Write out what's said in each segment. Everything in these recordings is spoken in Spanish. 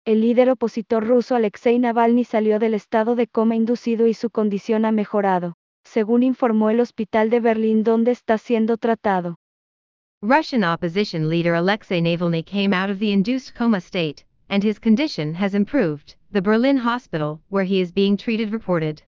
El líder opositor ruso Alexei Navalny salió del estado de coma inducido y su condición ha mejorado, según informó el hospital de Berlín donde está siendo tratado. Russian opposition leader Alexei Navalny came out of the induced coma state, and his condition has improved, the Berlin hospital where he is being treated reported.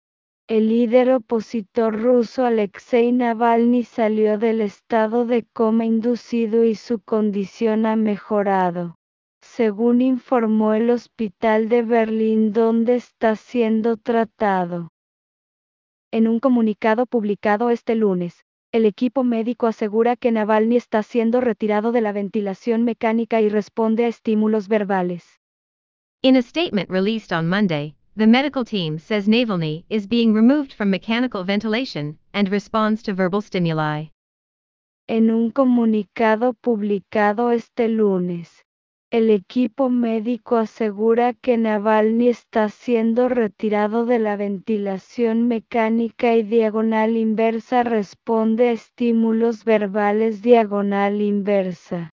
El líder opositor ruso Alexei Navalny salió del estado de coma inducido y su condición ha mejorado, según informó el hospital de Berlín donde está siendo tratado. En un comunicado publicado este lunes, el equipo médico asegura que Navalny está siendo retirado de la ventilación mecánica y responde a estímulos verbales. In a statement released on Monday, the medical team says Navalny is being removed from mechanical ventilation and responds to verbal stimuli. En un comunicado publicado este lunes, el equipo médico asegura que Navalny está siendo retirado de la ventilación mecánica y diagonal inversa responde a estímulos verbales diagonal inversa.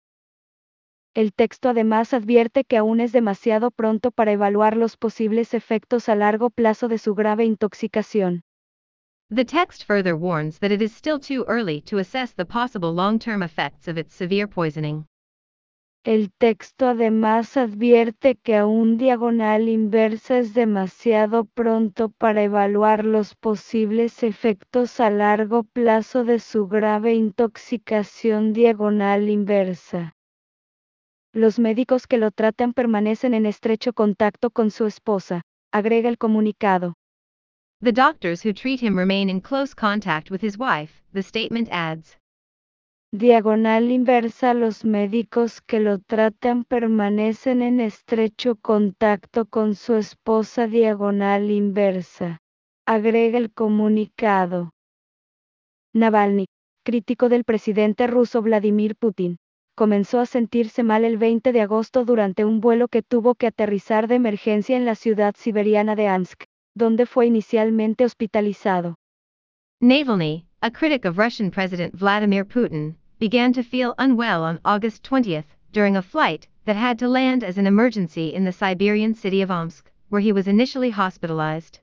El texto además advierte que aún es demasiado pronto para evaluar los posibles efectos a largo plazo de su grave intoxicación. The text further warns that it is still too early to assess the possible long-term effects of its severe poisoning. El texto además advierte que aún diagonal inversa es demasiado pronto para evaluar los posibles efectos a largo plazo de su grave intoxicación diagonal inversa. Los médicos que lo tratan permanecen en estrecho contacto con su esposa, agrega el comunicado. The doctors who treat him remain in close contact with his wife, the statement adds. Diagonal inversa. Los médicos que lo tratan permanecen en estrecho contacto con su esposa diagonal inversa, agrega el comunicado. Navalny, crítico del presidente ruso Vladimir Putin, comenzó a sentirse mal el 20 de agosto durante un vuelo que tuvo que aterrizar de emergencia en la ciudad siberiana de Omsk, donde fue inicialmente hospitalizado. Navalny, a critic of Russian President Vladimir Putin, began to feel unwell on August 20 during a flight that had to land as an emergency in the Siberian city of Omsk, where he was initially hospitalized.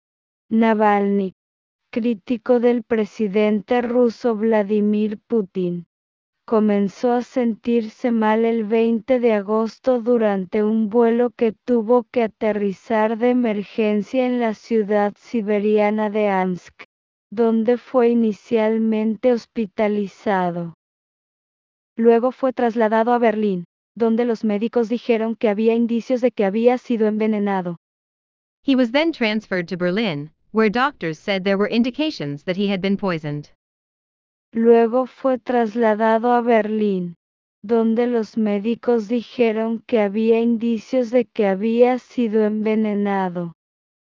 Navalny, crítico del presidente ruso Vladimir Putin, comenzó a sentirse mal el 20 de agosto durante un vuelo que tuvo que aterrizar de emergencia en la ciudad siberiana de Omsk, donde fue inicialmente hospitalizado. Luego fue trasladado a Berlín, donde los médicos dijeron que había indicios de que había sido envenenado. He was then transferred to Berlin, where doctors said there were indications that he had been poisoned. Luego fue trasladado a Berlín, donde los médicos dijeron que había indicios de que había sido envenenado.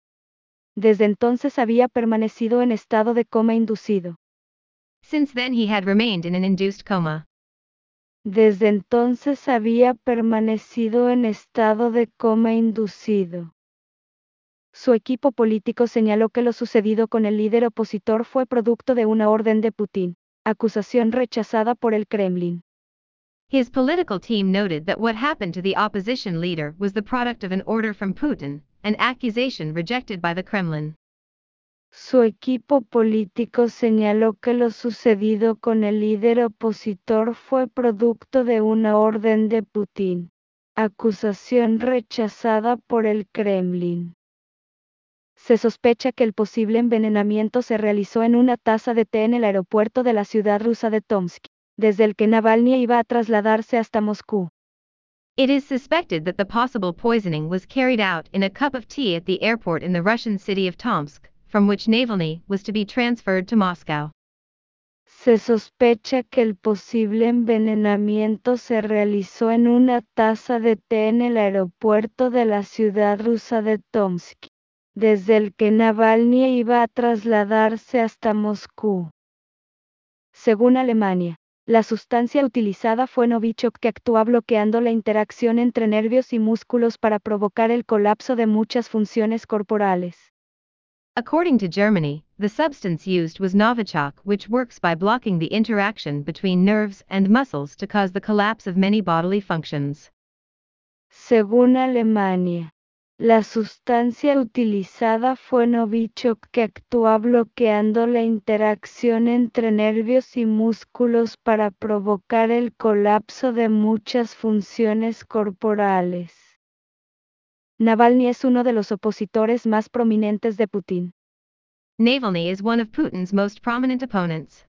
Desde entonces había permanecido en estado de coma inducido. Since then he had remained in an induced coma. Desde entonces había permanecido en estado de coma inducido. Su equipo político señaló que lo sucedido con el líder opositor fue producto de una orden de Putin, acusación rechazada por el Kremlin. His political team noted that what happened to the opposition leader was the product of an order from Putin, an accusation rejected by the Kremlin. Su equipo político señaló que lo sucedido con el líder opositor fue producto de una orden de Putin, acusación rechazada por el Kremlin. Se sospecha que el posible envenenamiento se realizó en una taza de té en el aeropuerto de la ciudad rusa de Tomsk, desde el que Navalny iba a trasladarse hasta Moscú. It is suspected that the possible poisoning was carried out in a cup of tea at the airport in the Russian city of Tomsk, from which Navalny was to be transferred to Moscow. Se sospecha que el posible envenenamiento se realizó en una taza de té en el aeropuerto de la ciudad rusa de Tomsk, desde el que Navalny iba a trasladarse hasta Moscú. Según Alemania, la sustancia utilizada fue Novichok, que actúa bloqueando la interacción entre nervios y músculos para provocar el colapso de muchas funciones corporales. According to Germany, the substance used was Novichok, which works by blocking the interaction between nerves and muscles to cause the collapse of many bodily functions. Según Alemania, la sustancia utilizada fue Novichok, que actúa bloqueando la interacción entre nervios y músculos para provocar el colapso de muchas funciones corporales. Navalny es uno de los opositores más prominentes de Putin. Navalny is one of Putin's most prominent opponents.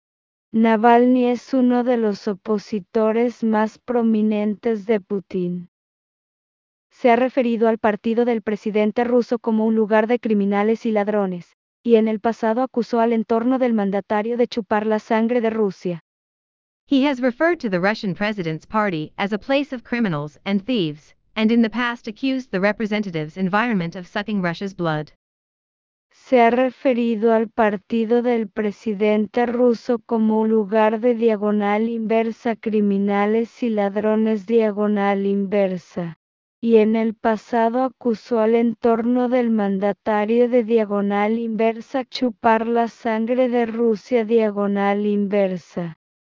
Navalny es uno de los opositores más prominentes de Putin. Se ha referido al partido del presidente ruso como un lugar de criminales y ladrones, y en el pasado acusó al entorno del mandatario de chupar la sangre de Rusia. He has referred to the Russian president's party as a place of criminals and thieves, and in the past accused the representative's environment of sucking Russia's blood. Se ha referido al partido del presidente ruso como un lugar de diagonal inversa, criminales y ladrones diagonal inversa, y en el pasado acusó al entorno del mandatario de diagonal inversa chupar la sangre de Rusia diagonal inversa.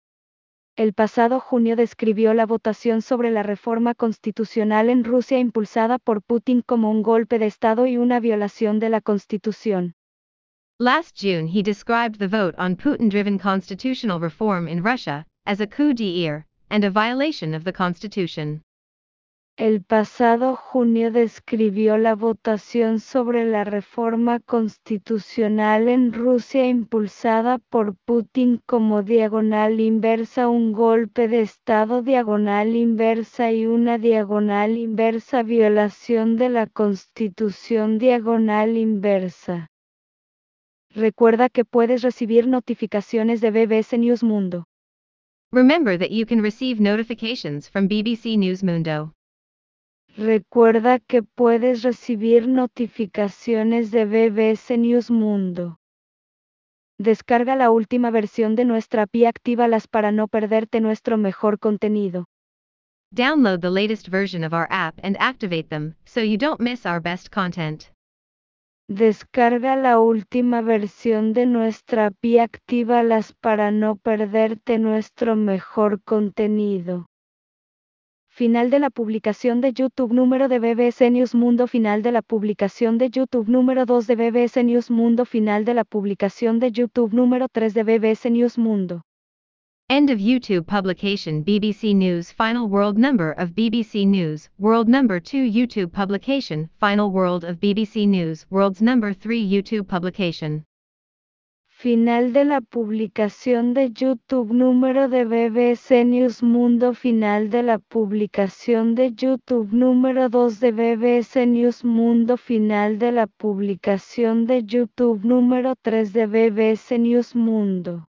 El pasado junio describió la votación sobre la reforma constitucional en Rusia impulsada por Putin como un golpe de Estado y una violación de la Constitución. Last June he described the vote on Putin-driven constitutional reform in Russia as a coup d'état and a violation of the Constitution. El pasado junio describió la votación sobre la reforma constitucional en Rusia impulsada por Putin como diagonal inversa, un golpe de Estado diagonal inversa y una diagonal inversa violación de la Constitución diagonal inversa. Recuerda que puedes recibir notificaciones de BBC News Mundo. Remember that you can receive notifications from BBC News Mundo. Recuerda que puedes recibir notificaciones de BBC News Mundo. Descarga la última versión de nuestra app y actívalas para no perderte nuestro mejor contenido. Download the latest version of our app and activate them so you don't miss our best content. Descarga la última versión de nuestra app y actívalas para no perderte nuestro mejor contenido. Final de la publicación de YouTube número de BBC News Mundo. Final de la publicación de YouTube número 2 de BBC News Mundo. Final de la publicación de YouTube número 3 de BBC News Mundo. End of YouTube publication BBC News Final World Number of BBC News World Number 2 YouTube publication Final World of BBC News World's Number 3 YouTube publication. Final de la publicación de YouTube número de BBC News Mundo. Final de la publicación de YouTube número 2 de BBC News Mundo. Final de la publicación de YouTube número 3 de BBC News Mundo.